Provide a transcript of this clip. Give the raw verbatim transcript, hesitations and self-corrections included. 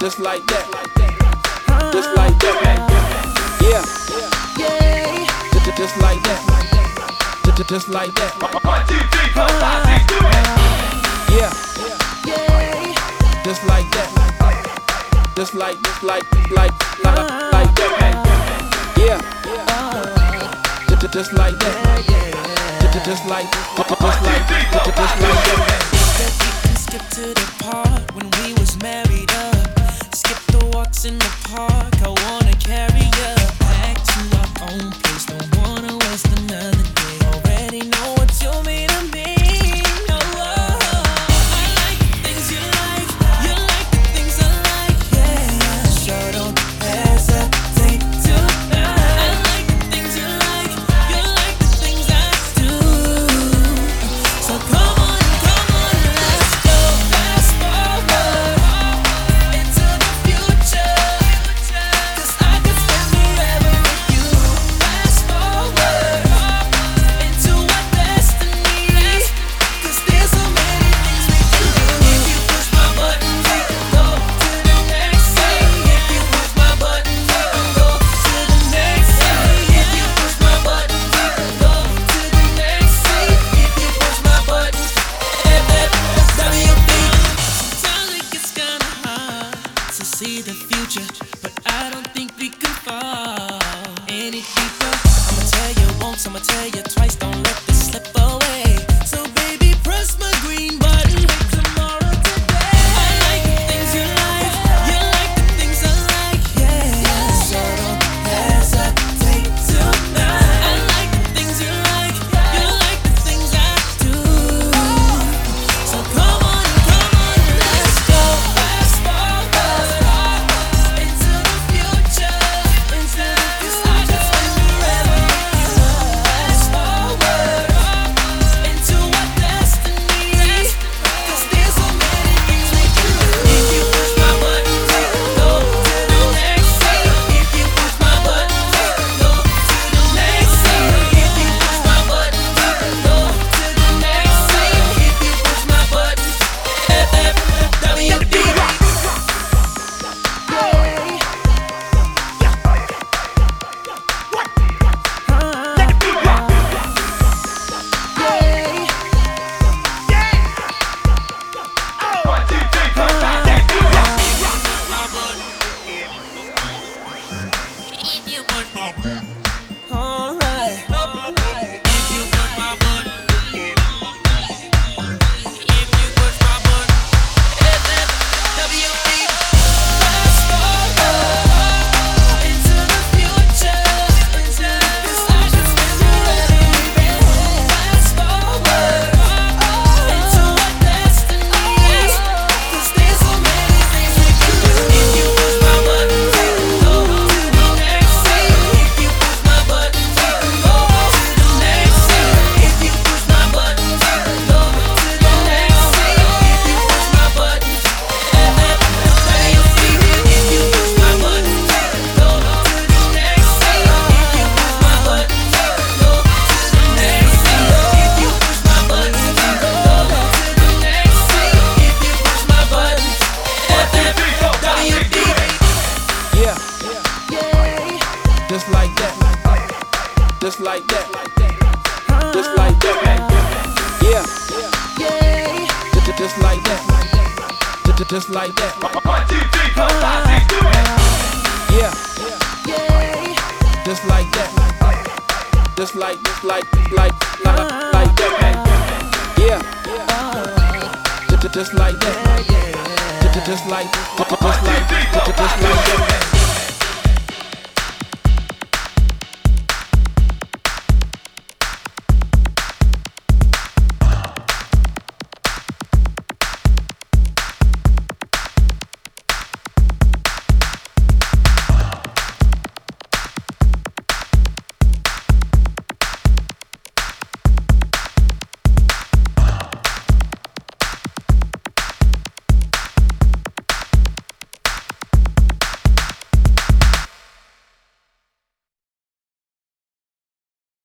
just like that, just like that, yeah, just just like that, just just like that, yeah, just like that, just like, just like, like, like, like that, yeah, just just like that, just just like, just like, just like that. Skip to the part when we was married up. Skip the walks in the park. I wanna carry you back to our own place. Don't wanna waste another day. Already know what you mean to me. Oh, oh, oh. I like the things you like. You like the things I like. Yeah, sure don't hesitate to. I like the things you like. You like the things I do. So come on. See the future, but I don't think we can fall any deeper. I'ma tell you once, I'ma tell you twice. Don't let this slip away. So baby, press my green button. Wait tomorrow today. I like the things you like. You like the things I like. Yeah, so don't hesitate tonight. I like the things you like. You like the things I do. So come on, come on, let's go. Fast forward. Just like that, just like that, just like that, yeah, just just like that, just just like that, yeah, just like that, just like, just like, like, like, like that, yeah, just just like that, just just like, just like, just like that.